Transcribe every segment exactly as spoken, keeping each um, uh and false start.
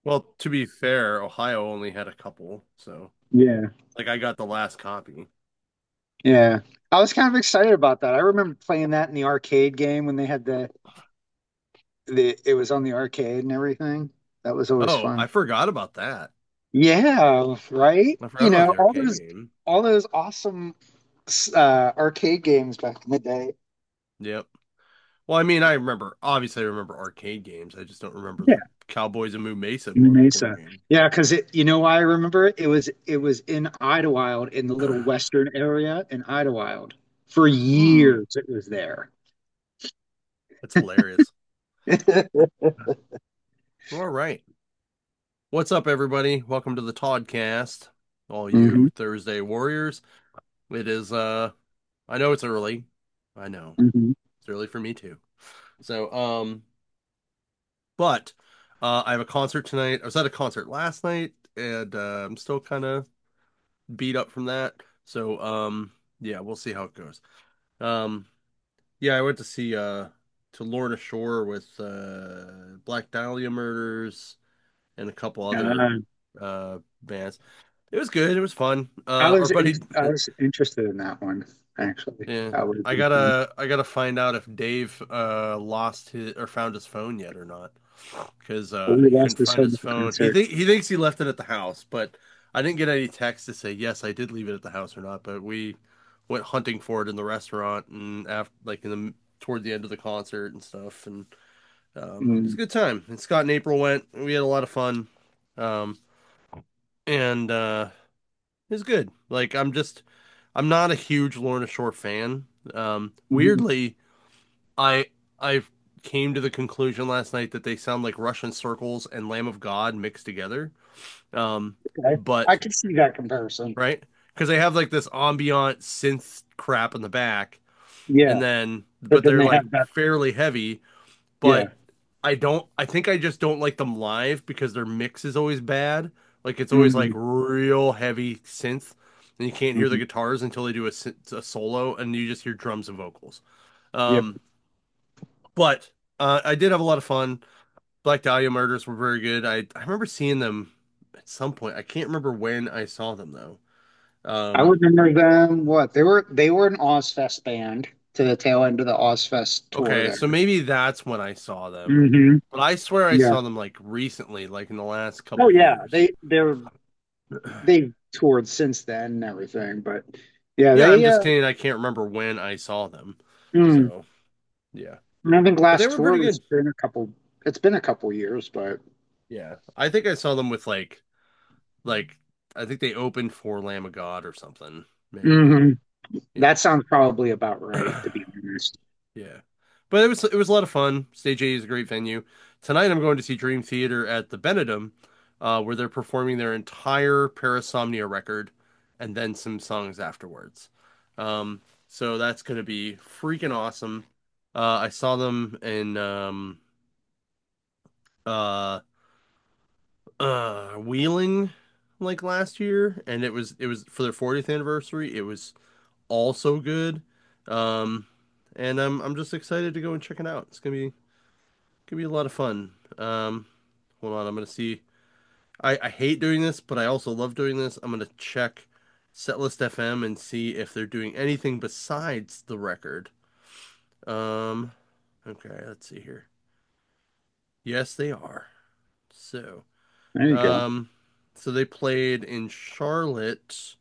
Well, to be fair, Ohio only had a couple, so Yeah, like I got the last copy. yeah. I was kind of excited about that. I remember playing that in the arcade game when they had the the it was on the arcade and everything. That was always Oh, I fun. forgot about that. Yeah, right? I forgot You about know, the all arcade those game. all those awesome uh arcade games back in the day. Yep. Well, I mean, I remember, obviously, I remember arcade games. I just don't remember Yeah, the Cowboys and Moo Mesa New board, board Mesa. game. Yeah, because it you know why I remember it? It was it was in Idlewild in the little western area in Idlewild. For Hmm, years it was there. that's hilarious. All right. What's up, everybody? Welcome to the Toddcast, all hmm you Thursday warriors. It is, uh, I know it's early. I know hmm it's early for me too. So, um, but uh, I have a concert tonight. I was at a concert last night, and uh, I'm still kind of beat up from that. So, um, yeah, we'll see how it goes. Um, yeah, I went to see uh to Lorna Shore with uh Black Dahlia Murders and a couple other Uh, uh bands. It was good. It was fun. I Uh, our was in, buddy, I was interested in that one actually. yeah, That would have I been fun. gotta I gotta find out if Dave uh lost his or found his phone yet or not, because But uh we he lost couldn't this find whole his phone. He concert. think he thinks he left it at the house, but I didn't get any text to say yes, I did leave it at the house or not. But we went hunting for it in the restaurant and after like in the toward the end of the concert and stuff, and um, it was a Mm, good time. And Scott and April went. And we had a lot of fun, um, and uh, it was good. Like I'm just I'm not a huge Lorna Shore fan. Um, mhm. weirdly, I I came to the conclusion last night that they sound like Russian Circles and Lamb of God mixed together. Um, Okay. I but could see that comparison. right, because they have like this ambient synth crap in the back, and Yeah, then but but then they're they like have that. fairly heavy. Yeah. But I don't. I think I just don't like them live because their mix is always bad. Like it's always like hmm real heavy synth, and you can't hear the hmm guitars until they do a, a solo, and you just hear drums and vocals. Yep. Um, but uh, I did have a lot of fun. Black Dahlia Murders were very good. I I remember seeing them at some point. I can't remember when I saw them though. I Um, remember them. What they were? They were an Ozfest band to the tail end of the Ozfest tour okay, there. so maybe that's when I saw them. hmm But I swear I Yeah. saw them like recently, like in the last Oh couple yeah. years. They they're they've toured since then and everything, but yeah, Yeah, I'm they uh just saying I can't remember when I saw them. mm, So, yeah. I think But they last were pretty tour has good. been a couple it's been a couple years, but Yeah. I think I saw them with like like I think they opened for Lamb of God or something, maybe. hmm Yeah. that sounds probably about right, to be honest. Yeah. But it was it was a lot of fun. Stage A is a great venue. Tonight I'm going to see Dream Theater at the Benedum, uh, where they're performing their entire Parasomnia record and then some songs afterwards. Um, so that's going to be freaking awesome. Uh, I saw them in um, uh, uh, Wheeling like last year, and it was it was for their fortieth anniversary. It was also good. Um, and I'm I'm just excited to go and check it out. It's gonna be Could be a lot of fun. Um, hold on, I'm gonna see. I, I hate doing this, but I also love doing this. I'm gonna check Setlist F M and see if they're doing anything besides the record. Um, okay, let's see here. Yes, they are. So, There you go. um, so they played in Charlotte,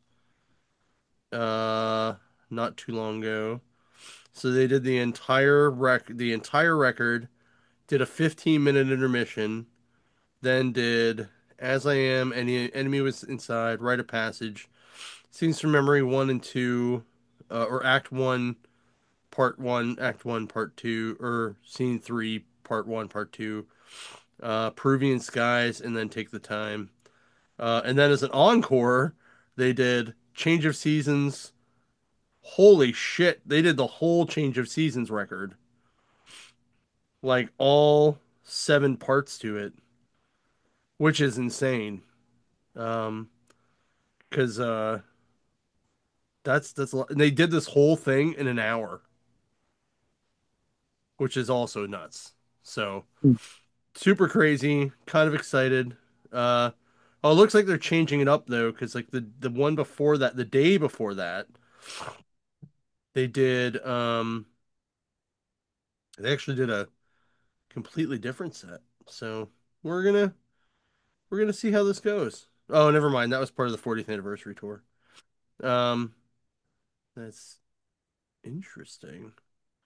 uh, not too long ago. So they did the entire rec, the entire record, did a fifteen minute intermission, then did As I Am, Any Enemy Was Inside, Rite of Passage, Scenes from Memory one and two, uh, or Act one, Part one, Act one, Part two, or Scene three, Part one, Part two, uh, Peruvian Skies, and then Take the Time. Uh, and then as an encore, they did Change of Seasons. Holy shit, they did the whole Change of Seasons record. Like all seven parts to it, which is insane. Um, because uh, That's that's a lot. And they did this whole thing in an hour, which is also nuts. So super crazy, kind of excited. Uh, oh, it looks like they're changing it up though, because like the the one before that, the day before that, they did um they actually did a completely different set. So we're gonna we're gonna see how this goes. Oh, never mind. That was part of the fortieth anniversary tour. Um, that's interesting.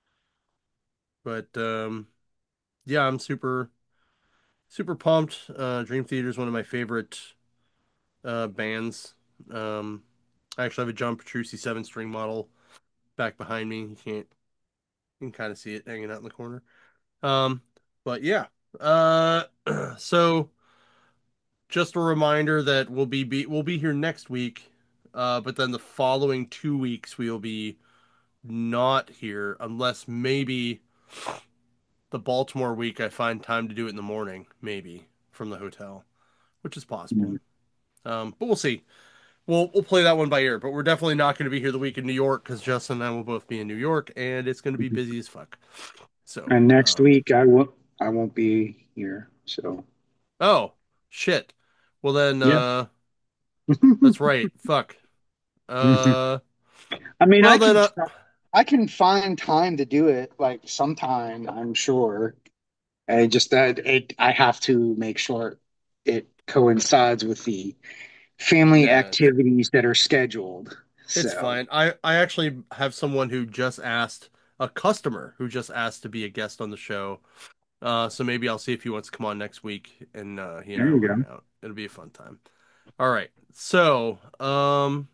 But um, yeah, I'm super super pumped. Uh, Dream Theater is one of my favorite uh bands. Um, I actually have a John Petrucci seven string model back behind me. You can't you can kind of see it hanging out in the corner. Um, but yeah. Uh, so just a reminder that we'll be, be we'll be here next week. Uh, but then the following two weeks we will be not here unless maybe the Baltimore week I find time to do it in the morning, maybe from the hotel, which is possible. Mhm. Um, but we'll see. We'll we'll play that one by ear. But we're definitely not going to be here the week in New York because Justin and I will both be in New York, and it's going to be busy as fuck. So, And next um, week I won't I won't be here. So oh shit. Well then, yeah. uh, that's right. Fuck. Uh, I mean, well I then, can uh, I can find time to do it like sometime, I'm sure. I just that it I have to make sure it coincides with the family yeah, it's activities that are scheduled. it's So fine. I I actually have someone who just asked a customer who just asked to be a guest on the show. Uh, so maybe I'll see if he wants to come on next week, and uh, he and there I will you hang go. out. It'll be a fun time. All right. So, um,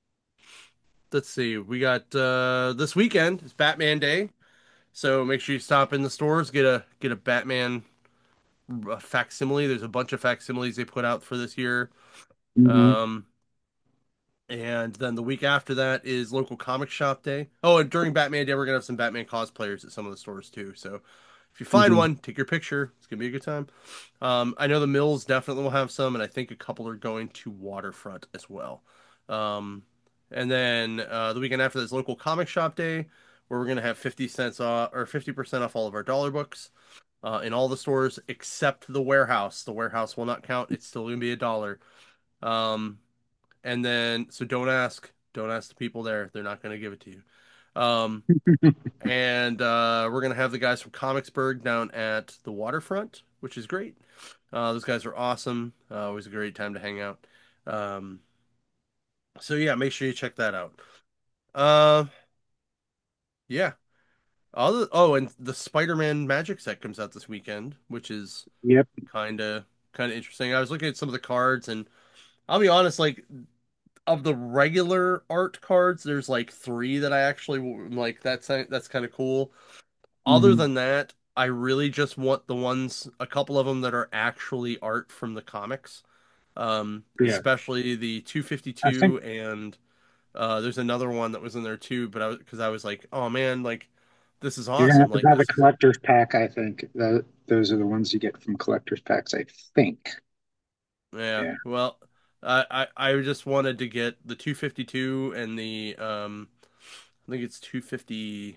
let's see. We got uh this weekend is Batman Day, so make sure you stop in the stores, get a get a Batman uh, facsimile. There's a bunch of facsimiles they put out for this year. Hmm. Um, and then the week after that is local comic shop day. Oh, and during Batman Day, we're gonna have some Batman cosplayers at some of the stores too. So if you find Hmm. one, take your picture. It's gonna be a good time. Um, I know the Mills definitely will have some, and I think a couple are going to Waterfront as well. Um, and then uh, the weekend after that is local comic shop day, where we're gonna have fifty cents off or fifty percent off all of our dollar books uh, in all the stores except the warehouse. The warehouse will not count. It's still gonna be a dollar. Um, and then so don't ask, don't ask the people there. They're not gonna give it to you. Um, and uh, we're gonna have the guys from Comicsburg down at the waterfront, which is great. Uh, those guys are awesome. Uh, always a great time to hang out. Um, so yeah, make sure you check that out. Uh, yeah. Other, oh, and the Spider-Man Magic set comes out this weekend, which is Yep. kind of kind of interesting. I was looking at some of the cards, and I'll be honest, like of the regular art cards, there's like three that I actually like. That's that's kind of cool. Other Hmm. than that, I really just want the ones, a couple of them that are actually art from the comics. Um, Yeah. especially the I think two fifty-two and uh, there's another one that was in there too, but I was because I was like, oh man, like this is you're gonna awesome. have to Like buy the this is collector's pack. I think that those are the ones you get from collector's packs. I think. yeah. Yeah. Well, I I, I just wanted to get the two fifty-two and the um, I think it's two fifty-six.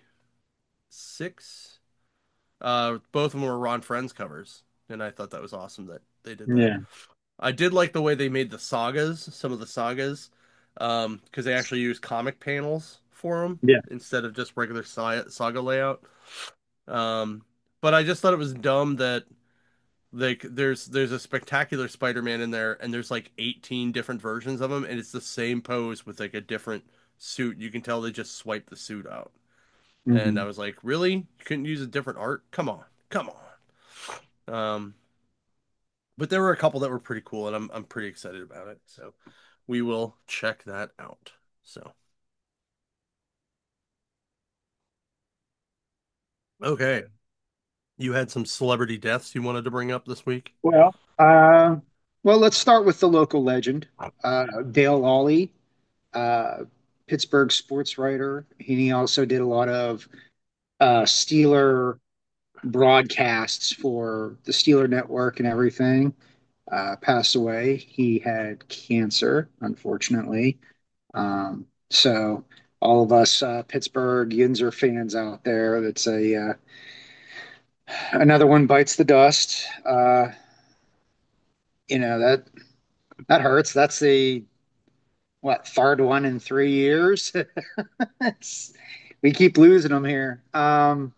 Uh, both of them were Ron Friends covers, and I thought that was awesome that they did that. Yeah. I did like the way they made the sagas, some of the sagas, um, because they actually used comic panels for them Yeah. instead of just regular sa- saga layout. Um, but I just thought it was dumb that like there's there's a spectacular Spider-Man in there, and there's like eighteen different versions of him, and it's the same pose with like a different suit. You can tell they just swiped the suit out, and I Hmm. was like, really? You couldn't use a different art? Come on, come on. Um, but there were a couple that were pretty cool, and I'm I'm pretty excited about it. So we will check that out. So okay, you had some celebrity deaths you wanted to bring up this week. Well, uh, well, let's start with the local legend, uh, Dale Lawley, uh, Pittsburgh sports writer. He also did a lot of uh, Steeler broadcasts for the Steeler Network and everything. Uh, passed away. He had cancer, unfortunately. Um, so all of us uh, Pittsburgh Yinzer fans out there, that's a uh, another one bites the dust. Uh, you know that that hurts. That's the what third one in three years. It's, we keep losing them here. Um,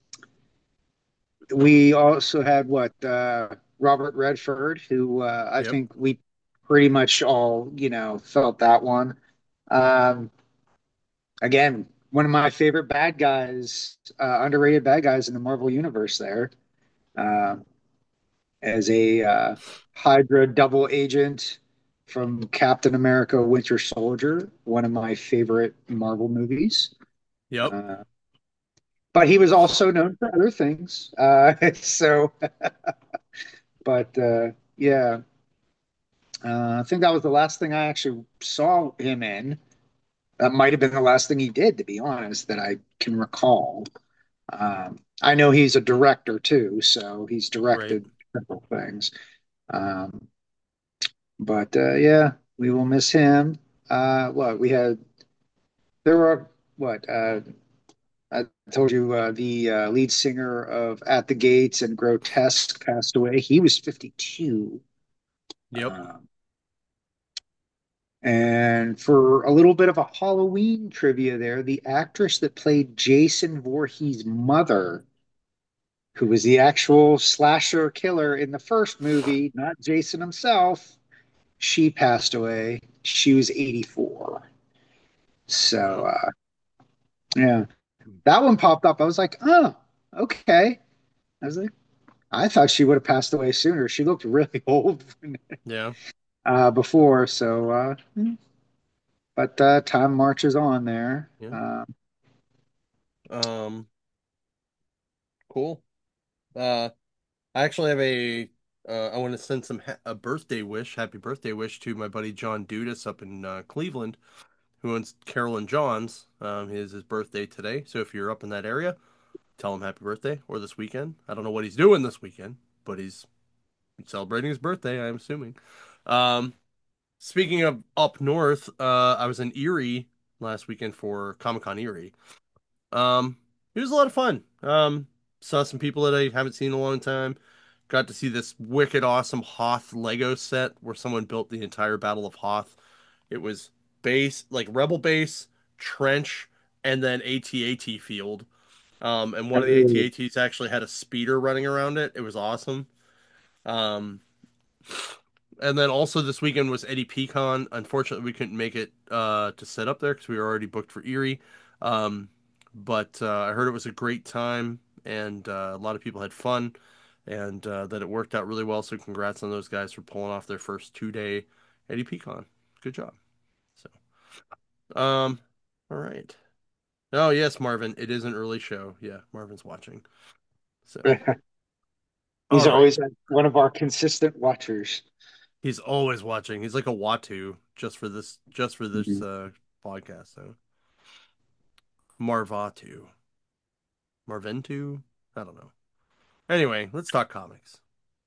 we also had what uh, Robert Redford, who uh, I Yep. think we pretty much all you know felt that one. Um, Again, one of my favorite bad guys, uh, underrated bad guys in the Marvel universe. There, uh, as a uh, Hydra double agent from Captain America: Winter Soldier, one of my favorite Marvel movies. Yep. Uh, but he was also known for other things. Uh, so, but uh, yeah, uh, I think that was the last thing I actually saw him in. That might have been the last thing he did, to be honest, that I can recall. Um, I know he's a director too, so he's Right. directed several things. Um, but uh, yeah, we will miss him. Uh, what we had, there were what uh, I told you uh, the uh, lead singer of At the Gates and Grotesque passed away. He was fifty-two. Yep. Um, and for a little bit of a Halloween trivia there, the actress that played Jason Voorhees' mother, who was the actual slasher killer in the first movie, not Jason himself, she passed away. She was eighty-four. So, Wow. uh, yeah, that one popped up. I was like, oh, okay. I was like, I thought she would have passed away sooner. She looked really old Yeah. uh, before. So, uh, but uh, time marches on there. Yeah. Uh, Um, cool. Uh, I actually have a uh, I want to send some ha a birthday wish, happy birthday wish to my buddy John Dudas up in uh, Cleveland, who owns Carol and John's. Um, it is his birthday today, so if you're up in that area, tell him happy birthday or this weekend. I don't know what he's doing this weekend, but he's celebrating his birthday, I'm assuming. Um, speaking of up north, uh, I was in Erie last weekend for Comic-Con Erie. Um, it was a lot of fun. Um, saw some people that I haven't seen in a long time. Got to see this wicked awesome Hoth Lego set where someone built the entire Battle of Hoth. It was base, like Rebel base, trench, and then AT-AT field. Um, and one of the oh, AT-ATs actually had a speeder running around it. It was awesome. Um, and then also this weekend was Eddie Pecan. Unfortunately, we couldn't make it uh, to set up there because we were already booked for Erie. Um, but uh, I heard it was a great time and uh, a lot of people had fun and uh, that it worked out really well. So congrats on those guys for pulling off their first two day Eddie Pecan. Good job. So, um, all right. Oh yes, Marvin. It is an early show. Yeah, Marvin's watching. So, all he's right. always one of our consistent watchers. He's always watching. He's like a Watu just for this just for this Mhm. uh podcast. So Marvatu. Marventu? I don't know. Anyway, let's talk comics.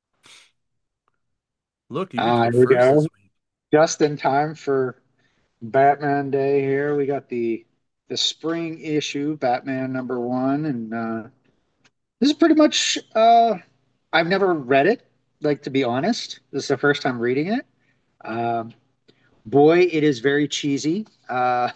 Look, you get to Uh, go here we first go. this week. Just in time for Batman Day here. We got the the spring issue, Batman number one, and uh, this is pretty much. Uh, I've never read it, like to be honest. This is the first time reading it. Um, Boy, it is very cheesy. Uh,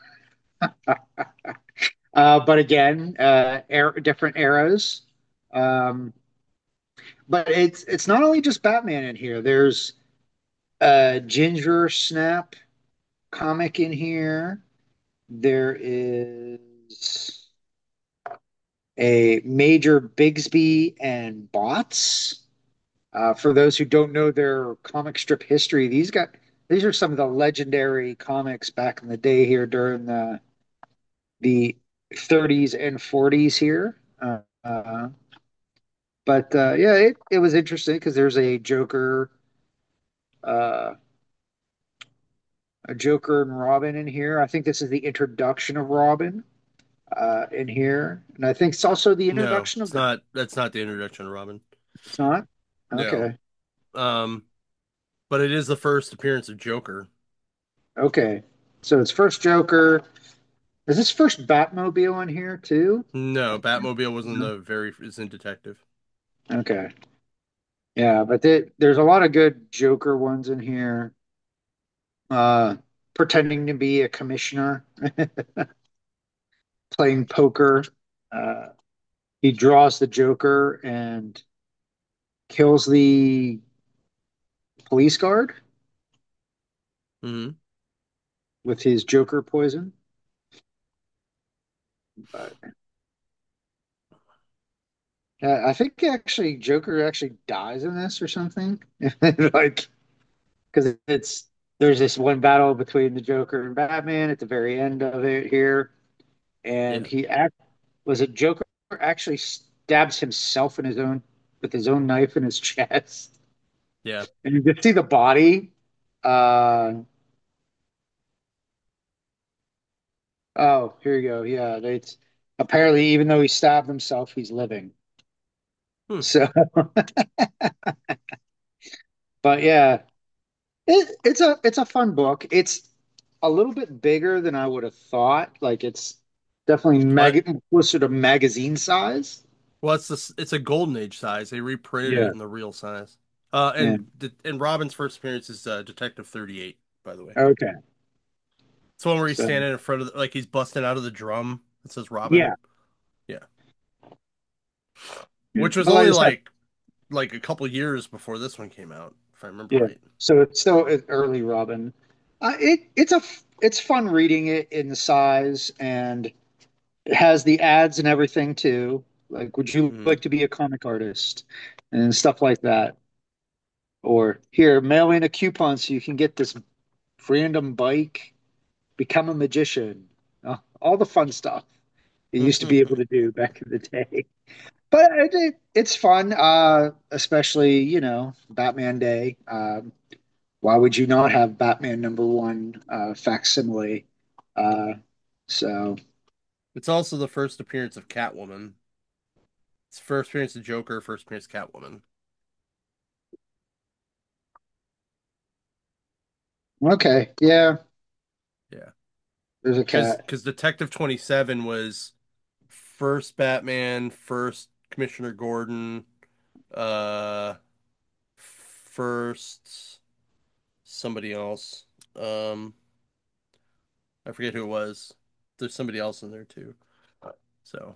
uh, but again, uh, er different eras. Um, but it's it's not only just Batman in here. There's a Ginger Snap comic in here. There is a Major Bigsby and Bots. Uh, for those who don't know their comic strip history, these got these are some of the legendary comics back in the day here during the the thirties and forties here. Uh, uh, but uh, yeah, it, it was interesting because there's a Joker, uh, a Joker and Robin in here. I think this is the introduction of Robin uh, in here, and I think it's also the No, introduction it's of. not. That's not the introduction, Robin. It's not. No. Okay. Um, but it is the first appearance of Joker. Okay. So it's first Joker. Is this first Batmobile in here too? No, Batmobile was in No. the very is in Detective. Okay. Yeah, but they, there's a lot of good Joker ones in here. Uh, pretending to be a commissioner, playing poker. Uh, he draws the Joker and kills the police guard Hmm. with his Joker poison. But uh, I think actually Joker actually dies in this or something. Like, because it's there's this one battle between the Joker and Batman at the very end of it here, and Yeah, he act was it Joker actually stabs himself in his own with his own knife in his chest, yeah, and you can see the body. Uh, oh, here you go. Yeah, it's apparently even though he stabbed himself, he's living. hmm. So, but yeah, it, it's a it's a fun book. It's a little bit bigger than I would have thought. Like it's definitely But mag closer to magazine size. well, it's this, it's a Golden Age size. They reprinted it Yeah. in the real size. Uh, Yeah. and the, and Robin's first appearance is uh, Detective thirty-eight, by the way. Okay. It's the one where he's So standing in front of the, like he's busting out of the drum. It says Robin. yeah. Yeah, Yeah. which was But like only I said, like like a couple years before this one came out, if I remember yeah. right. So it's still early Robin. Uh, it it's a f- it's fun reading it in the size, and it has the ads and everything too. Like, would you Hmm. like to be a comic artist and stuff like that? Or here, mail in a coupon so you can get this random bike, become a magician, uh, all the fun stuff you used to be able to do back in the day. But it, it, it's fun, uh, especially, you know, Batman Day. Um, why would you not have Batman number one uh, facsimile? Uh, so, It's also the first appearance of Catwoman. It's first appearance of Joker, first appearance of Catwoman. okay, yeah, Yeah, there's a because cat. because Detective twenty-seven was first Batman, first Commissioner Gordon, uh, first somebody else. Um, I forget who it was. There's somebody else in there too. So,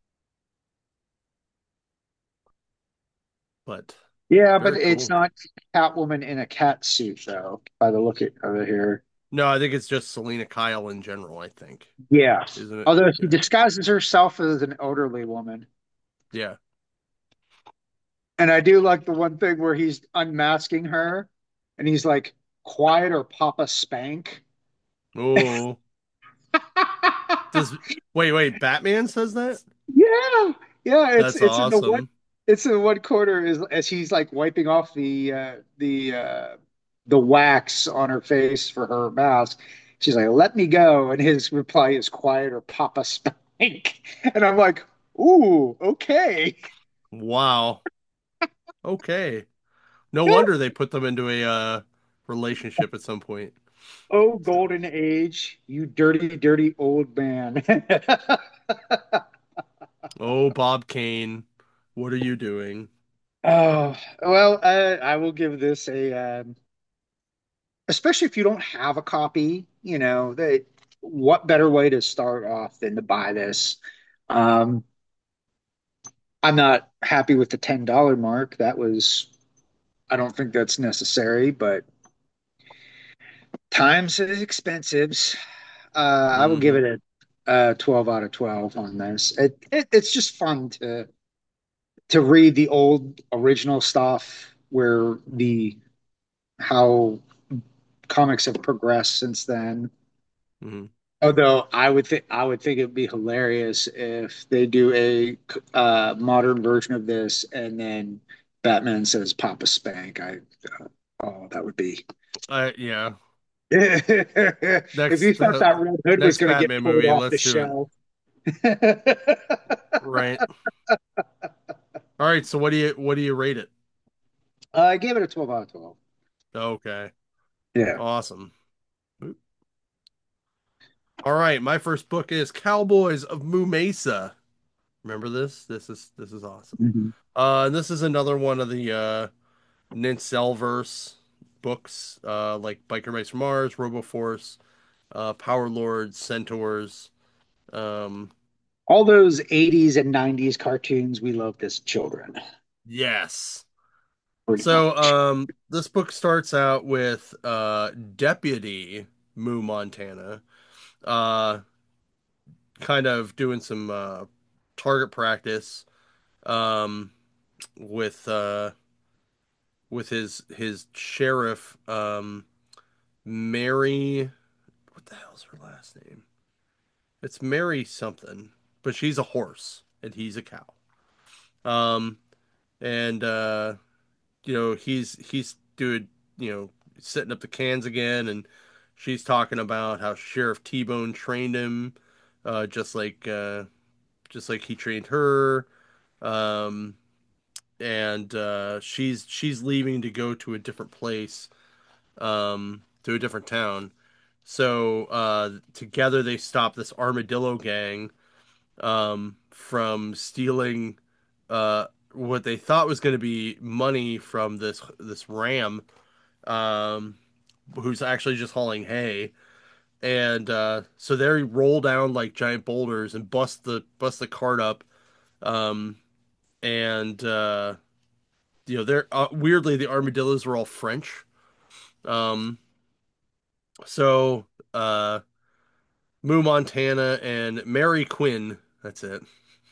but Yeah, but very it's cool. not Catwoman in a cat suit, though, by the look of it here. No, I think it's just Selena Kyle in general, I think. Yeah. Isn't it? Although she Yeah. disguises herself as an elderly woman. Yeah. And I do like the one thing where he's unmasking her and he's like, quiet or Papa Spank. Oh. Does wait, wait, Batman says that? Yeah, yeah, it's That's it's in the one awesome. it's in the one corner is as he's like wiping off the uh the uh the wax on her face for her mask. She's like, "Let me go," and his reply is quiet or Papa Spank. And I'm like, "Ooh, okay." Wow. Okay. No wonder they put them into a uh relationship at some point. Oh, So, golden age, you dirty, dirty old man. oh, Bob Kane, what are you doing? Oh, well, uh, I will give this a um, especially if you don't have a copy, you know, that what better way to start off than to buy this? Um, I'm not happy with the ten dollars mark. That was, I don't think that's necessary, but times is expensive. Uh, I will give Hmm. it a, a twelve out of twelve on this. It, it it's just fun to to read the old original stuff where the how comics have progressed since then. Hmm. Although I would think I would think it'd be hilarious if they do a uh, modern version of this and then Batman says Papa Spank. I uh, oh that would be. I yeah. If you Next thought uh, that Red Hood was next going to get Batman pulled movie, off the let's do it. shelf. Right. All right, so what do you what do you rate it? Uh, I gave it a twelve out of twelve. Okay. Yeah. Awesome. All right, my first book is Cowboys of Moo Mesa. Remember this? This is this is awesome. Mhm. Uh, and this is another one of the uh Nincelverse books, uh, like Biker Mice from Mars, RoboForce, uh, Power Lords, Centaurs. Um, All those eighties and nineties cartoons we loved as children, yes. pretty So much. um, this book starts out with uh, Deputy Moo Montana, uh, kind of doing some uh, target practice um, with uh, with his his sheriff, um, Mary. What the hell's her last name? It's Mary something, but she's a horse and he's a cow. Um, and uh, you know he's he's doing you know setting up the cans again, and she's talking about how Sheriff T-Bone trained him, uh, just like uh, just like he trained her. Um, and uh, she's she's leaving to go to a different place, um, to a different town. So uh, together they stop this armadillo gang, um, from stealing uh, what they thought was going to be money from this this ram, um, who's actually just hauling hay. And uh, so they roll down like giant boulders and bust the bust the cart up. Um, and uh, you know, they're uh, weirdly the armadillos were all French. Um, so uh, Moo Montana and Mary Quinn. That's it.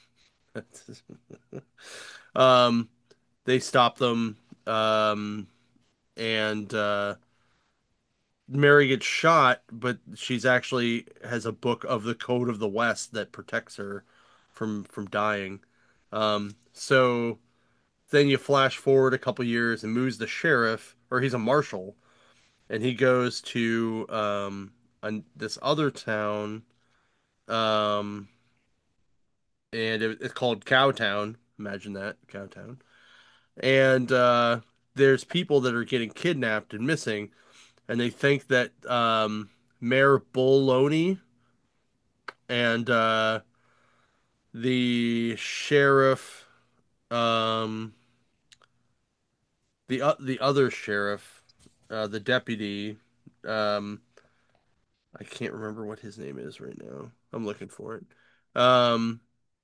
um, they stop them, um, and uh, Mary gets shot, but she's actually has a book of the Code of the West that protects her from from dying. Um, so then you flash forward a couple years, and Moo's the sheriff, or he's a marshal, and he goes to um, an, this other town, um, and it, it's called Cowtown. Imagine that, Cowtown. And uh, there's people that are getting kidnapped and missing, and they think that um, Mayor Bulloney and uh, the sheriff, um, the uh, the other sheriff, uh, the deputy, um, I can't remember what his name is right now. I'm looking for it. Um,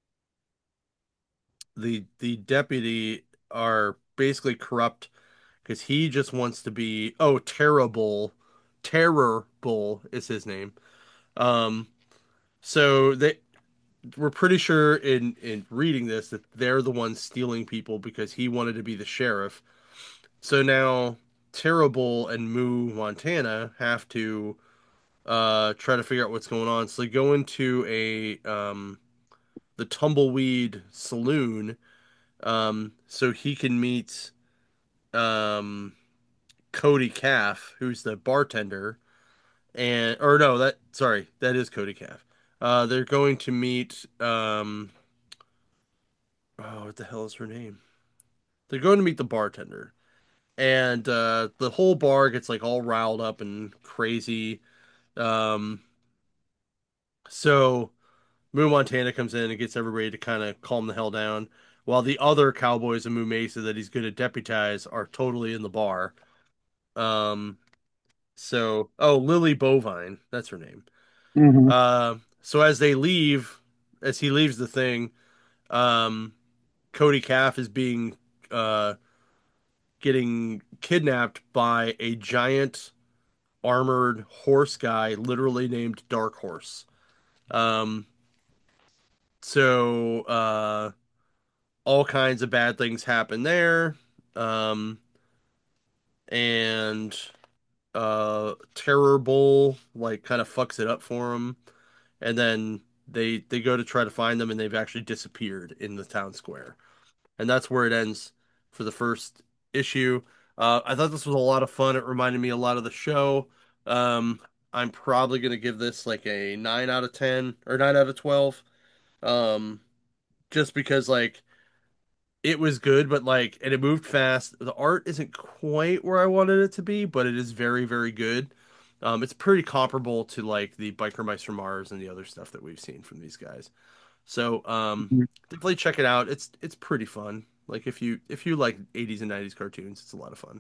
the the deputy are basically corrupt because he just wants to be, oh, terrible, terrible is his name. Um, so they we're pretty sure in in reading this that they're the ones stealing people because he wanted to be the sheriff. So now Terrible and Moo Montana have to uh try to figure out what's going on. So they go into a um the Tumbleweed Saloon, um so he can meet um Cody Calf, who's the bartender, and or no, that sorry, that is Cody Calf. Uh they're going to meet um oh, what the hell is her name? They're going to meet the bartender. And uh the whole bar gets like all riled up and crazy. Um so Moo Montana comes in and gets everybody to kind of calm the hell down, while the other cowboys in Moo Mesa that he's going to deputize are totally in the bar. Um, so oh, Lily Bovine, that's her name. Hmm. Uh, so as they leave, as he leaves the thing, um, Cody Calf is being uh getting kidnapped by a giant armored horse guy, literally named Dark Horse. Um, so uh all kinds of bad things happen there. Um, and uh, Terror Bowl like kind of fucks it up for them, and then they they go to try to find them, and they've actually disappeared in the town square, and that's where it ends for the first issue. Uh, I thought this was a lot of fun. It reminded me a lot of the show. Um, I'm probably gonna give this like a nine out of ten or nine out of twelve. Um, just because like it was good, but like, and it moved fast. The art isn't quite where I wanted it to be, but it is very, very good. Um, it's pretty comparable to like the Biker Mice from Mars and the other stuff that we've seen from these guys. So, um, definitely check it out. It's it's pretty fun. Like if you if you like eighties and nineties cartoons, it's a lot of fun.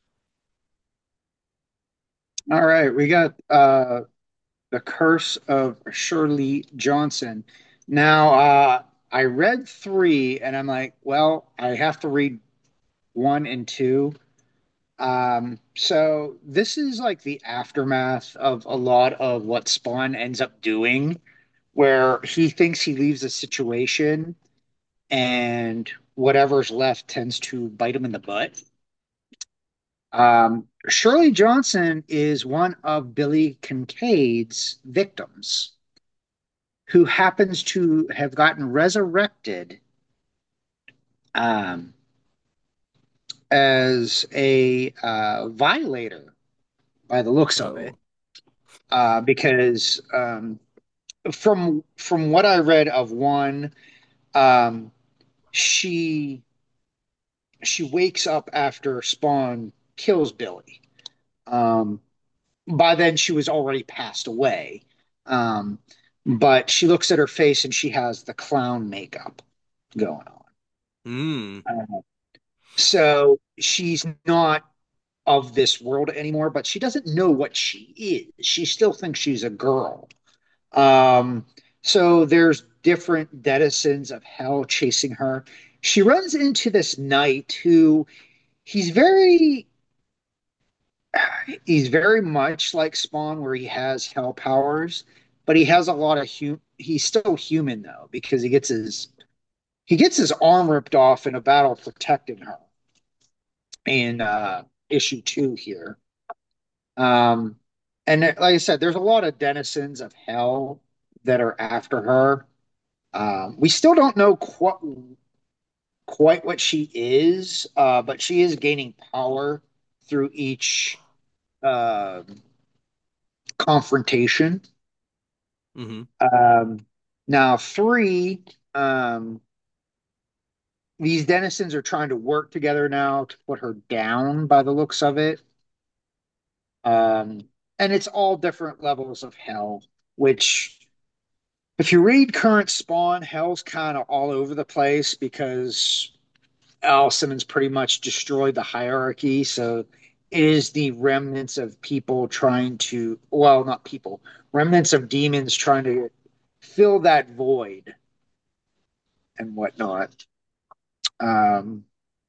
All right, we got uh The Curse of Shirley Johnson. Now, uh I read three and I'm like, well, I have to read one and two. Um, so this is like the aftermath of a lot of what Spawn ends up doing, where he thinks he leaves a situation and whatever's left tends to bite him in the butt. Um, Shirley Johnson is one of Billy Kincaid's victims who happens to have gotten resurrected um, as a uh, violator by the looks of it. Oh. Uh, because um, from from what I read of one, um, she she wakes up after Spawn kills Billy. Um, by then, she was already passed away. Um, but she looks at her face and she has the clown makeup going on. Mm. Uh, so she's not of this world anymore, but she doesn't know what she is. She still thinks she's a girl. Um, so there's different denizens of hell chasing her. She runs into this knight who he's very he's very much like Spawn where he has hell powers, but he has a lot of hu he's still human though, because he gets his he gets his arm ripped off in a battle protecting her in uh issue two here. Um and like I said, there's a lot of denizens of hell that are after her. Um, we still don't know quite quite what she is, uh, but she is gaining power through each uh, confrontation. Hmm. Um, now, three, um, these denizens are trying to work together now to put her down by the looks of it. Um, and it's all different levels of hell, which, if you read current Spawn, hell's kind of all over the place because Al Simmons pretty much destroyed the hierarchy. So it is the remnants of people trying to, well, not people, remnants of demons trying to fill that void and whatnot. Um,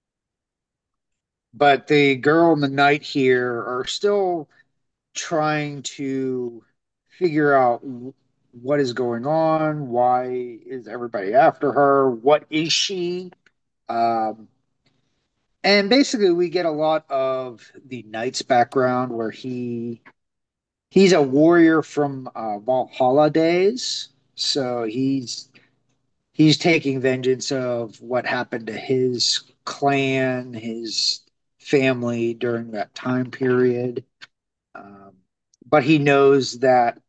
but the girl and the knight here are still trying to figure out what is going on. Why is everybody after her? What is she? Um, And basically, we get a lot of the Knight's background where he he's a warrior from uh, Valhalla days. So he's he's taking vengeance of what happened to his clan, his family during that time period. Um, but he knows that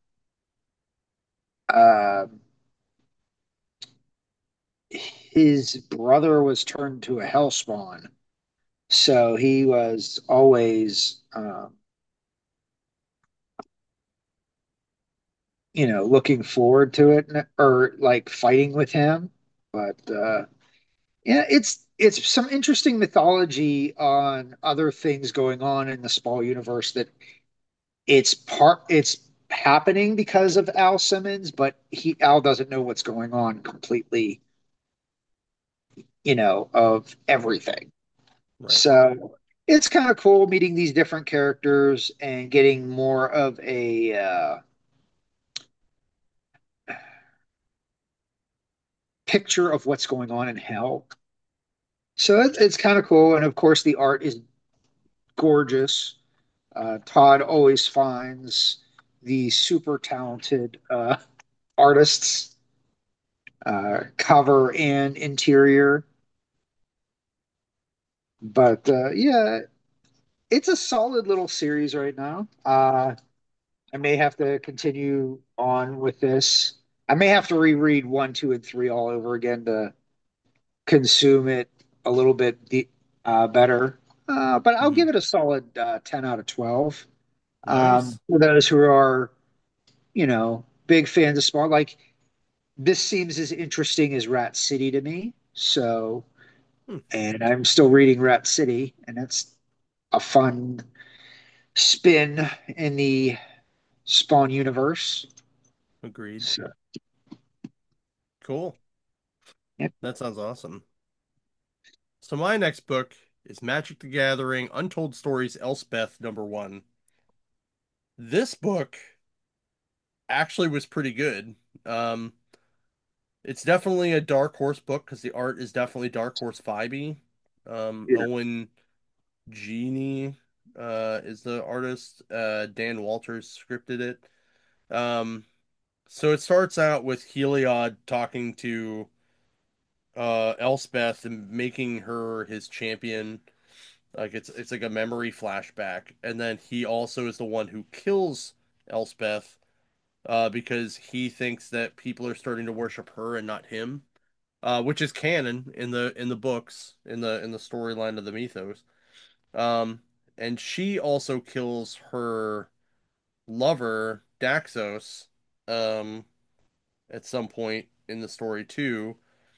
uh, his brother was turned to a hellspawn. So he was always um, you know, looking forward to it or like fighting with him. But uh, yeah, it's it's some interesting mythology on other things going on in the Spall universe that it's part it's happening because of Al Simmons, but he Al doesn't know what's going on completely, you know, of everything. Right. So it's kind of cool meeting these different characters and getting more of a uh, picture of what's going on in hell. So it's, it's kind of cool. And of course, the art is gorgeous. Uh, Todd always finds the super talented uh, artists, uh, cover and interior. But uh, yeah, it's a solid little series right now. Uh, I may have to continue on with this. I may have to reread one, two, and three all over again to consume it a little bit de- uh, better. Uh, but I'll Hmm. give it a solid uh, ten out of twelve. Um, Nice. for those who are, you know, big fans of Spawn, like this seems as interesting as Rat City to me. So Hmm, and I'm still reading Rat City, and that's a fun spin in the Spawn universe. agreed. So, Cool. yep. That sounds awesome. So my next book is Magic the Gathering Untold Stories Elspeth number one. This book actually was pretty good. Um, it's definitely a Dark Horse book because the art is definitely Dark Horse vibey. Um, Yeah. Owen Genie uh, is the artist. Uh, Dan Walters scripted it. Um, so it starts out with Heliod talking to uh, Elspeth and making her his champion. Like it's it's like a memory flashback, and then he also is the one who kills Elspeth uh, because he thinks that people are starting to worship her and not him, uh, which is canon in the in the books in the in the storyline of the mythos. Um, and she also kills her lover Daxos um, at some point in the story too.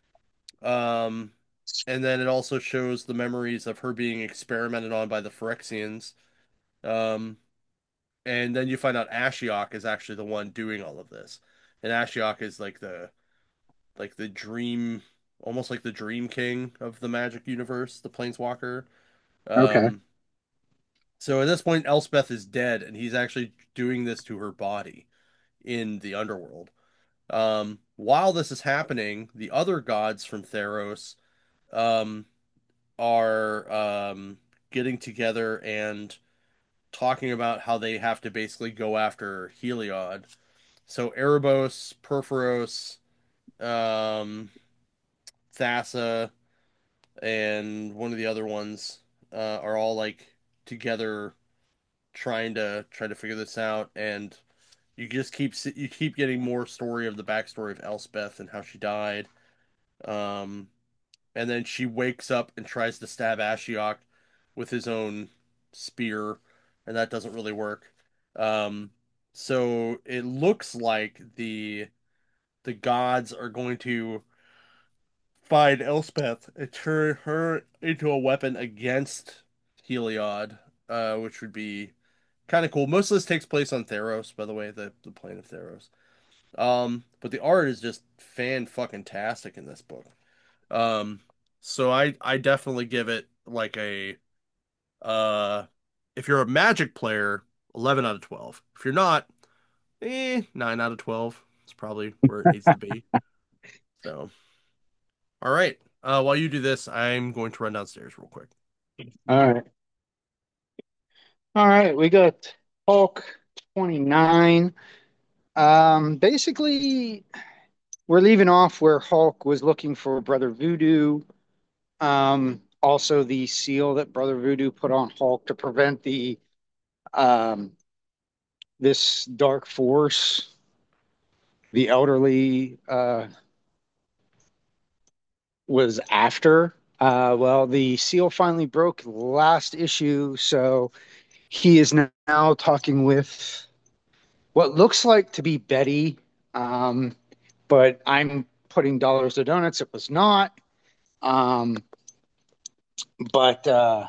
Um, and then it also shows the memories of her being experimented on by the Phyrexians. Um, and then you find out Ashiok is actually the one doing all of this. And Ashiok is like the like the dream, almost like the dream king of the magic universe, the planeswalker. Okay. Um, so at this point, Elspeth is dead, and he's actually doing this to her body in the underworld. Um, while this is happening, the other gods from Theros um, are um, getting together and talking about how they have to basically go after Heliod. So Erebos, Perforos, um, Thassa, and one of the other ones uh, are all like together trying to try to figure this out, and you just keep you keep getting more story of the backstory of Elspeth and how she died. Um, and then she wakes up and tries to stab Ashiok with his own spear, and that doesn't really work. Um, so it looks like the the gods are going to find Elspeth and turn her into a weapon against Heliod, uh, which would be kind of cool. Most of this takes place on Theros, by the way, the the plane of Theros. Um, but the art is just fan fucking tastic in this book. Um, so I I definitely give it like a uh, if you're a Magic player, eleven out of twelve. If you're not, eh, nine out of twelve. It's probably where it needs to be. So, all right. Uh, while you do this, I'm going to run downstairs real quick. All right. All right. We got Hulk twenty-nine. Um, basically, we're leaving off where Hulk was looking for Brother Voodoo. Um, also the seal that Brother Voodoo put on Hulk to prevent the um this dark force, the elderly uh was after. Uh, well, the seal finally broke last issue, so he is now talking with what looks like to be Betty. Um, but I'm putting dollars to donuts. It was not. Um, but uh,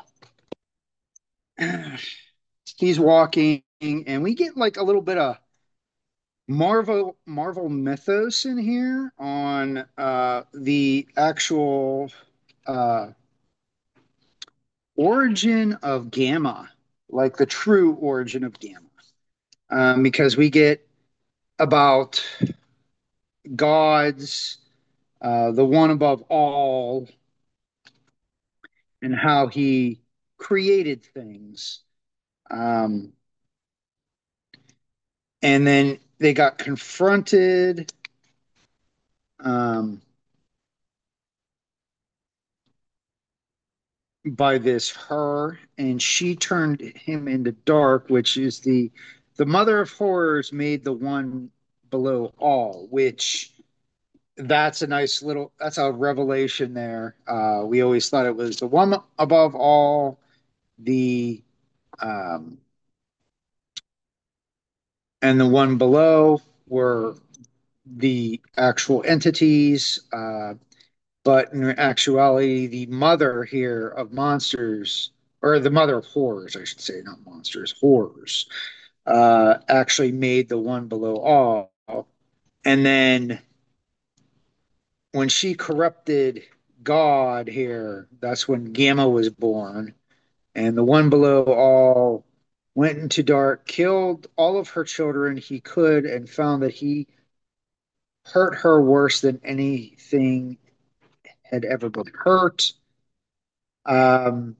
he's walking, and we get like a little bit of Marvel Marvel mythos in here on uh, the actual uh, origin of Gamma, like the true origin of Gamma, um, because we get about gods, uh, the one above all, and how he created things. Um, and then they got confronted um, by this her, and she turned him into dark, which is the the mother of horrors made the one below all, which that's a nice little that's a revelation there. Uh, we always thought it was the one above all, the um, and the one below were the actual entities. Uh, but in actuality, the mother here of monsters, or the mother of horrors, I should say, not monsters, horrors, uh, actually made the one below all. And then when she corrupted God here, that's when Gamma was born. And the one below all went into dark, killed all of her children he could, and found that he hurt her worse than anything had ever been hurt. Um,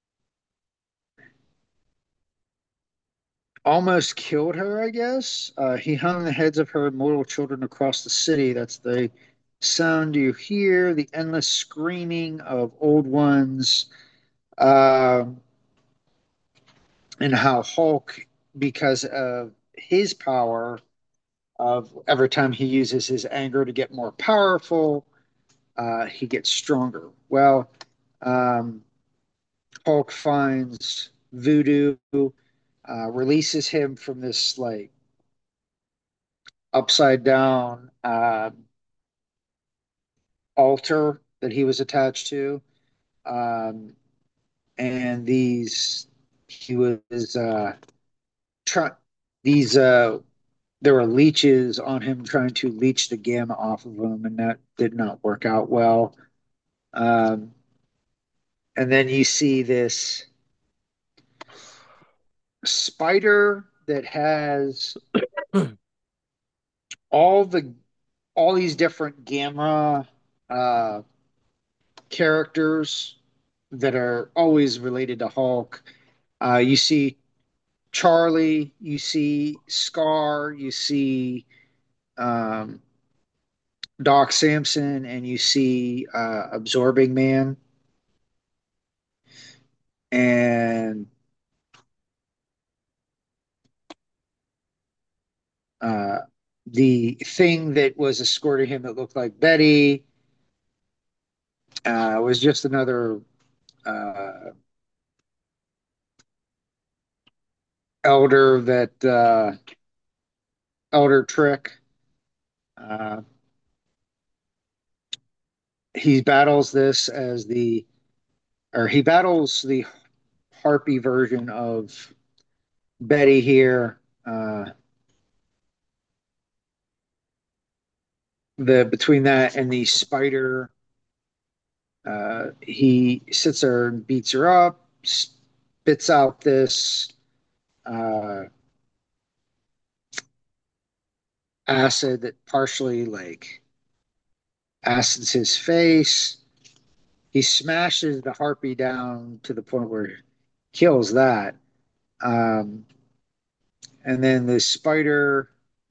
almost killed her, I guess. Uh, he hung the heads of her immortal children across the city. That's the sound you hear, the endless screaming of old ones, uh, and how Hulk, because of his power, of every time he uses his anger to get more powerful, uh, he gets stronger. Well, um, Hulk finds Voodoo, uh, releases him from this like upside down uh, altar that he was attached to, um, and these he was uh, trying these uh, there were leeches on him trying to leech the gamma off of him, and that did not work out well. Um, and then you see this spider that has all the all these different gamma uh, characters that are always related to Hulk. Uh, you see Charlie, you see Scar, you see um, Doc Samson, and you see uh, Absorbing Man. And uh, the thing that was escorting him that looked like Betty uh, was just another uh, elder that uh, elder trick. Uh, he battles this as the or he battles the harpy version of Betty here. Uh, the between that and the spider, uh, he sits there and beats her up, spits out this uh, acid that partially like acids his face. He smashes the harpy down to the point where he kills that. Um, and then the spider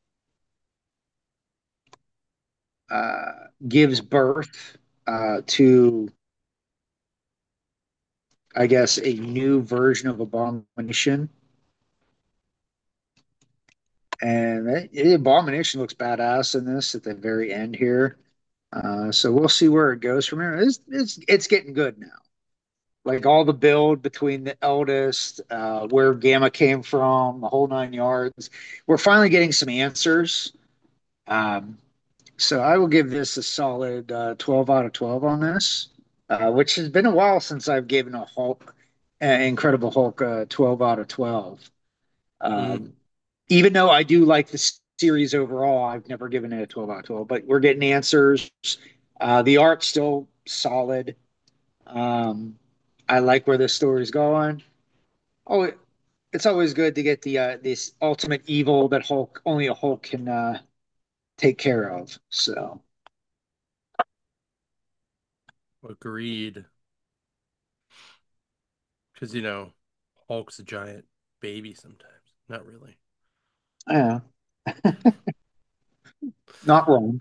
uh, gives birth uh, to, I guess, a new version of Abomination. And the Abomination looks badass in this at the very end here. Uh, so we'll see where it goes from here. It's, it's, it's getting good now. Like all the build between the eldest, uh, where Gamma came from, the whole nine yards. We're finally getting some answers. Um, so I will give this a solid uh, twelve out of twelve on this, uh, which has been a while since I've given a Hulk, uh, Incredible Hulk, uh, twelve out of twelve. Mm. Um, even though I do like the series overall, I've never given it a twelve out of twelve, but we're getting answers. Uh, the art's still solid. Um, I like where this story's going. Oh, it's always good to get the uh, this ultimate evil that Hulk only a Hulk can uh, take care of. So Agreed. Because, you know, Hulk's a giant baby sometimes. Not really. yeah, not wrong.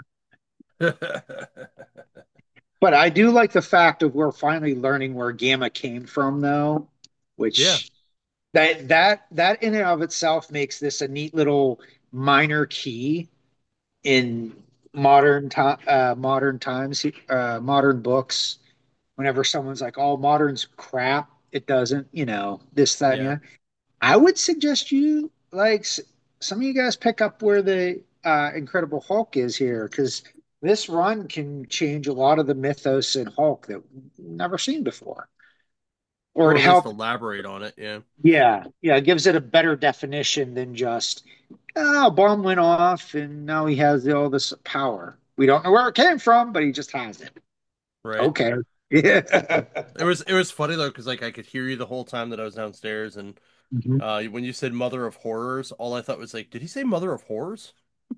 But I do like the fact of we're finally learning where Gamma came from, though, Yeah. which that that that in and of itself makes this a neat little minor key in modern time, uh, modern times, uh, modern books. Whenever someone's like, "Oh, modern's crap," it doesn't, you know, this, that, and Yeah. yeah. I would suggest you like some of you guys pick up where the uh, Incredible Hulk is here because this run can change a lot of the mythos in Hulk that we've never seen before. Or Or it at least helped, elaborate on it. Yeah. yeah, yeah, it gives it a better definition than just, oh, a bomb went off and now he has all this power. We don't know where it came from, but he just has it. Right. Okay. Yeah. It was it was funny though because like I could hear you the whole time that I was downstairs, and Mhm. uh, when you said Mother of Horrors, all I thought was like, did he say Mother of Horrors?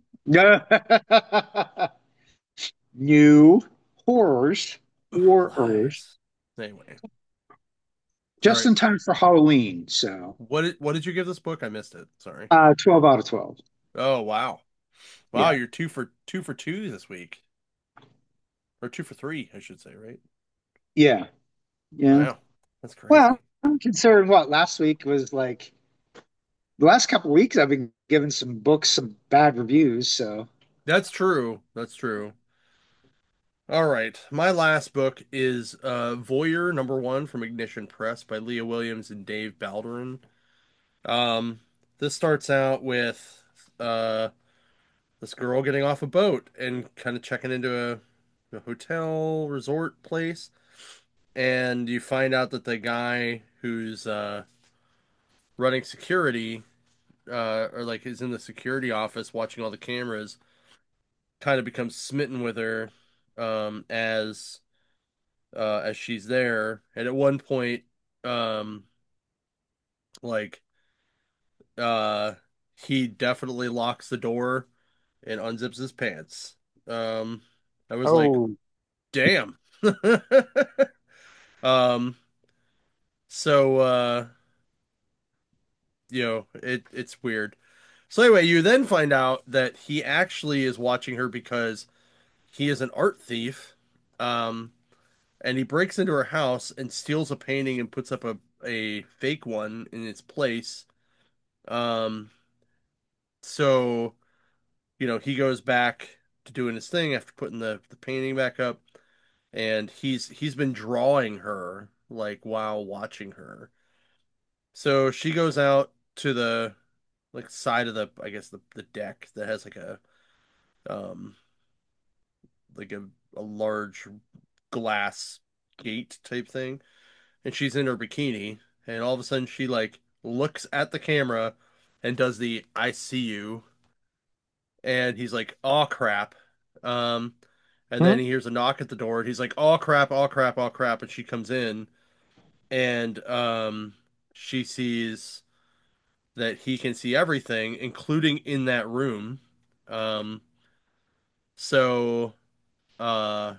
New horrors, horrors, Lies. Anyway, all just right. in time for Halloween. So, What did what did you give this book? I missed it. Sorry. uh, twelve out of twelve. Oh wow, wow, Yeah. you're two for two for two this week, or two for three, I should say, right? Yeah. Yeah. Wow, that's Well, crazy. I'm concerned what last week was like. The last couple of weeks, I've been giving some books some bad reviews. So, That's true. That's true. All right, my last book is uh, Voyeur number one from Ignition Press by Leah Williams and Dave Balderin. Um, this starts out with uh, this girl getting off a boat and kind of checking into a, a hotel resort place, and you find out that the guy who's uh, running security, uh, or like is in the security office watching all the cameras, kind of becomes smitten with her um, as uh, as she's there. And at one point, um, like uh, he definitely locks the door and unzips his pants. Um, I was like, oh, damn. Um, so uh, you know, it it's weird. So anyway, you then find out that he actually is watching her because he is an art thief. Um, and he breaks into her house and steals a painting and puts up a a fake one in its place. Um, so you know, he goes back to doing his thing after putting the the painting back up, and he's he's been drawing her like while watching her. So she goes out to the like side of the I guess the the deck that has like a um like a a large glass gate type thing, and she's in her bikini, and all of a sudden she like looks at the camera and does the I see you, and he's like, "Oh crap." Um and then huh? he hears a knock at the door, and he's like, "Oh crap, oh crap, oh crap." And she comes in, and um she sees that he can see everything, including in that room. Um so uh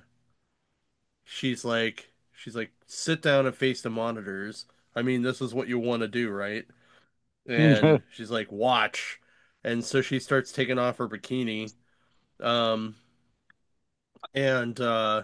she's like she's like, "Sit down and face the monitors. I mean, this is what you want to do, right?" And she's like, "Watch." And so she starts taking off her bikini. Um and uh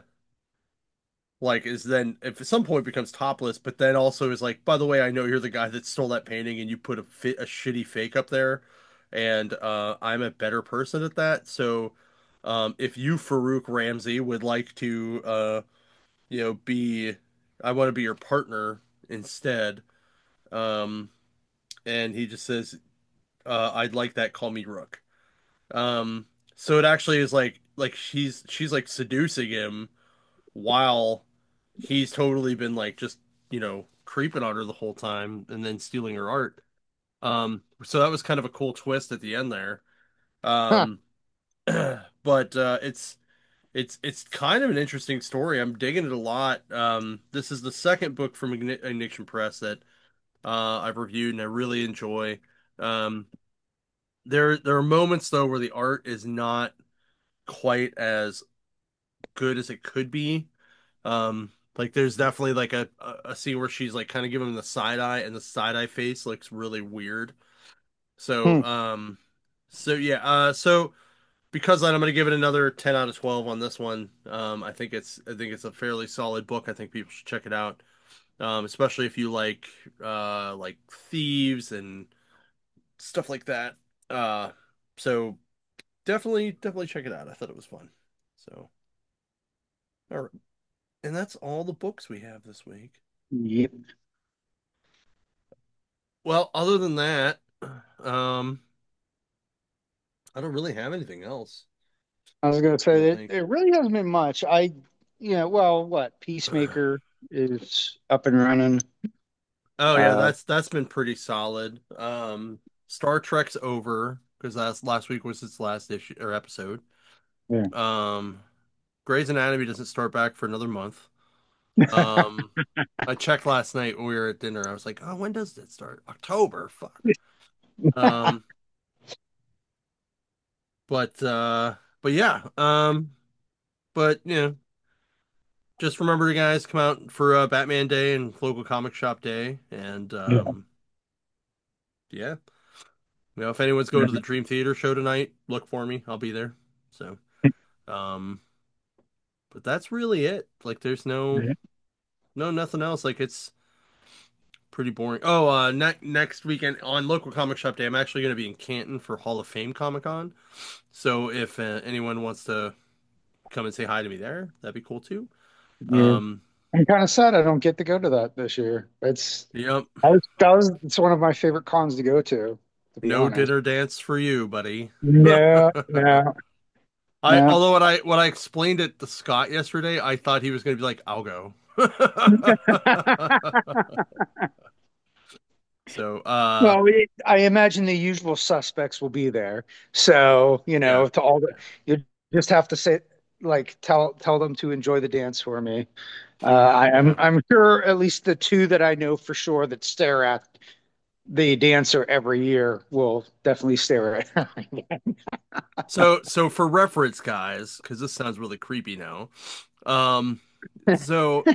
like is then if at some point becomes topless, but then also is like, "By the way, I know you're the guy that stole that painting and you put a fit a shitty fake up there, and uh I'm a better person at that. So um if you, Farouk Ramsey, would like to uh you know be I want to be your partner instead." Um and he just says, uh "I'd like that, call me Rook." Um so it actually is like like she's she's like seducing him while he's totally been like just, you know, creeping on her the whole time and then stealing her art. Um, so that was kind of a cool twist at the end there. Huh. Um, but uh, it's it's it's kind of an interesting story. I'm digging it a lot. Um, this is the second book from Igni- Ignition Press that uh, I've reviewed and I really enjoy. Um, there there are moments though where the art is not quite as good as it could be. Um, like there's definitely like a a scene where she's like kind of giving him the side eye, and the side eye face looks really weird. So, Hmm. um, so yeah, uh, so because of that, I'm gonna give it another ten out of twelve on this one. Um, I think it's I think it's a fairly solid book. I think people should check it out. Um, especially if you like uh like thieves and stuff like that. Uh, so definitely definitely check it out. I thought it was fun. So, all right. And that's all the books we have this week. Yep. Well, other than that, um, I don't really have anything else. I was gonna I say that think. it really hasn't been much. I, you know, well, what Peacemaker is up and running. Oh yeah, Uh, that's that's been pretty solid. Um, Star Trek's over because last last week was its last issue or episode. yeah. Um, Grey's Anatomy doesn't start back for another month. Um, I checked last night when we were at dinner. I was like, oh, when does it start? October. Fuck. Um, but uh, but yeah. Um, but you know, just remember, you guys, come out for uh, Batman Day and local comic shop day, and Yeah. um, yeah. You know, if anyone's going to the Dream Theater show tonight, look for me. I'll be there. So, um, but that's really it. Like, there's no, Yeah. no, nothing else. Like, it's pretty boring. Oh, uh, ne next weekend on local comic shop day, I'm actually going to be in Canton for Hall of Fame Comic Con. So, if uh, anyone wants to come and say hi to me there, that'd be cool too. Yeah. Um, I'm kind of sad I don't get to go to that this year. It's yep. that was that was it's one of my favorite cons to go to, to be No honest. dinner dance for you, buddy. No, no, I no. although when I when I explained it to Scott yesterday, I thought he was going to be like, "I'll go." So, uh, Well, we, I imagine the usual suspects will be there. So, you yeah, know, to all the yeah, you just have to say like tell tell them to enjoy the dance for me. Uh, I, I'm yeah. I'm sure at least the two that I know for sure that stare at the dancer every year will definitely stare at her. So, so for reference, guys, because this sounds really creepy now. Um, so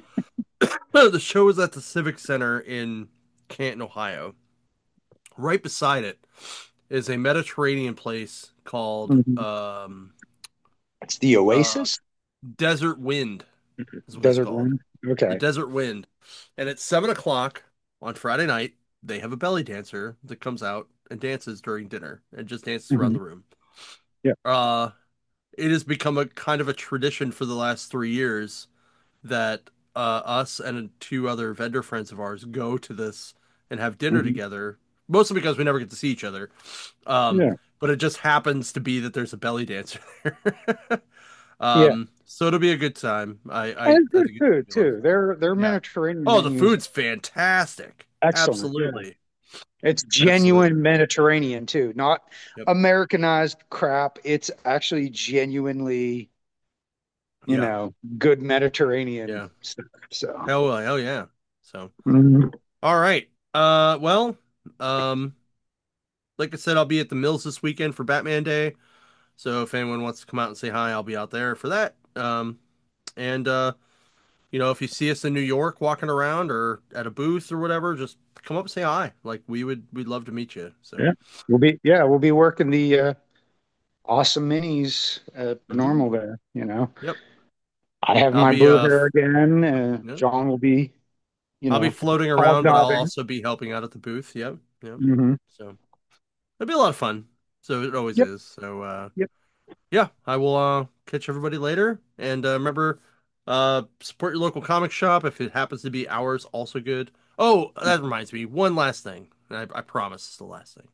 the show is at the Civic Center in Canton, Ohio. Right beside it is a Mediterranean place called Mhm. um, It's the uh, Oasis Desert Wind, is what it's Desert called. Wind. The Okay. Desert Wind. And at seven o'clock on Friday night, they have a belly dancer that comes out and dances during dinner and just dances around Hmm. the room. Yeah. Uh, it has become a kind of a tradition for the last three years that uh, us and two other vendor friends of ours go to this and have dinner Hmm. together, mostly because we never get to see each other. Um, Yeah. but it just happens to be that there's a belly dancer there. Yeah. Um, so it'll be a good time. I, I, And it's I good think it's gonna food be a lot of too. fun. Their their Yeah. Mediterranean Oh, the menus food's fantastic. excellent. Yeah. Absolutely. It's Absolutely. genuine Mediterranean too, not Yep. Americanized crap. It's actually genuinely, you Yeah. know, good Mediterranean Yeah. stuff. So, Hell, hell yeah. So, mhm. all right. Uh, well, um, like I said, I'll be at the Mills this weekend for Batman Day. So if anyone wants to come out and say hi, I'll be out there for that. Um, and uh, you know, if you see us in New York walking around or at a booth or whatever, just come up and say hi. Like we would, we'd love to meet you. So, Yeah, we'll be yeah, we'll be working the uh, awesome minis at mhm. normal there. You know, Yep. I have I'll my be booth uh, there f- again. Uh, yeah. John will be, you I'll be know, floating around, but I'll hobnobbing. also be helping out at the booth. Yep. Yep. Hmm. So it'll be a lot of fun. So it always Yep, is. So uh, yep. yeah, I will uh, catch everybody later. And uh, remember, uh, support your local comic shop if it happens to be ours. Also good. Oh, that reminds me. One last thing. I, I promise it's the last thing.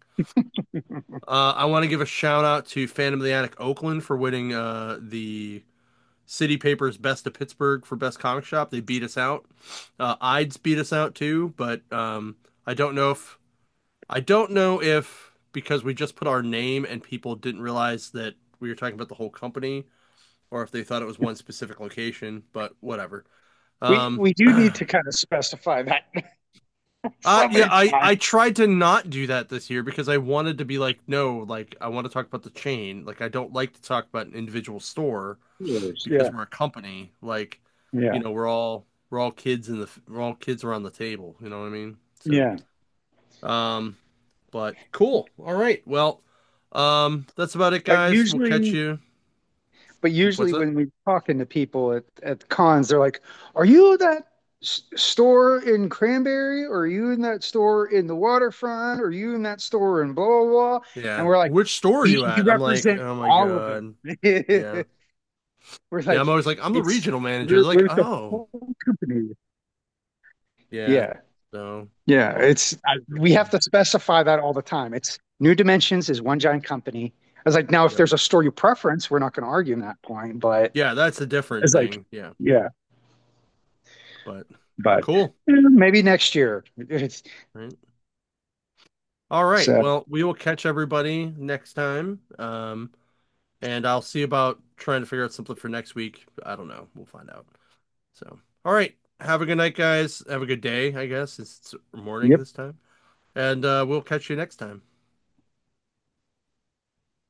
Uh, I want to give a shout out to Phantom of the Attic Oakland for winning uh, the City Paper's Best of Pittsburgh for Best Comic Shop. They beat us out. Uh, Ides beat us out too, but um, I don't know if I don't know if because we just put our name and people didn't realize that we were talking about the whole company, or if they thought it was one specific location. But whatever. We Um, we do need to kind of specify that uh, some yeah, I time. I tried to not do that this year because I wanted to be like, no, like I want to talk about the chain. Like I don't like to talk about an individual store because Yeah, we're a company. Like, you yeah, know, we're all we're all kids in the we're all kids around the table. You know what I mean? So, yeah. um, but cool. All right. Well, um, that's about it, But guys. We'll catch usually, you. but What's usually that? when we're talking to people at at cons, they're like, "Are you that s- store in Cranberry? Or are you in that store in the waterfront? Or are you in that store in blah blah blah?" And Yeah. we're like, Which store are "We, you we at? I'm like, represent oh my all of them." God. Yeah. We're Yeah. I'm like, always like, I'm the "It's regional manager. we're, They're like, we're the oh, whole company." yeah. Yeah, So, yeah. well, It's I, we have to specify that all the time. It's New Dimensions is one giant company. was like, now if Yep. there's a store you preference, we're not going to argue in that point. But Yeah, that's a different it's like, thing. Yeah, yeah, but but cool. eh, maybe next year. It's, Right. All right. so, Well, we will catch everybody next time. Um, and I'll see about trying to figure out something for next week. I don't know. We'll find out. So, all right. Have a good night, guys. Have a good day, I guess. It's morning yep. this time. And uh, we'll catch you next time.